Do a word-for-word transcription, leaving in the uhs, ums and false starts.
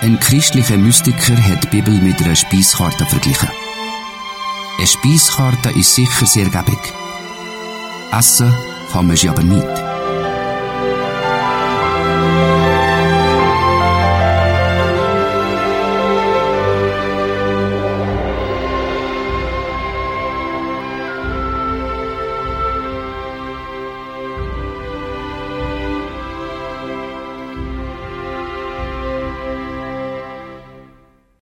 Ein christlicher Mystiker hat die Bibel mit einer Speiskarte verglichen. Eine Speiskarte ist sicher sehr gäbig. Essen kann man sie aber nicht.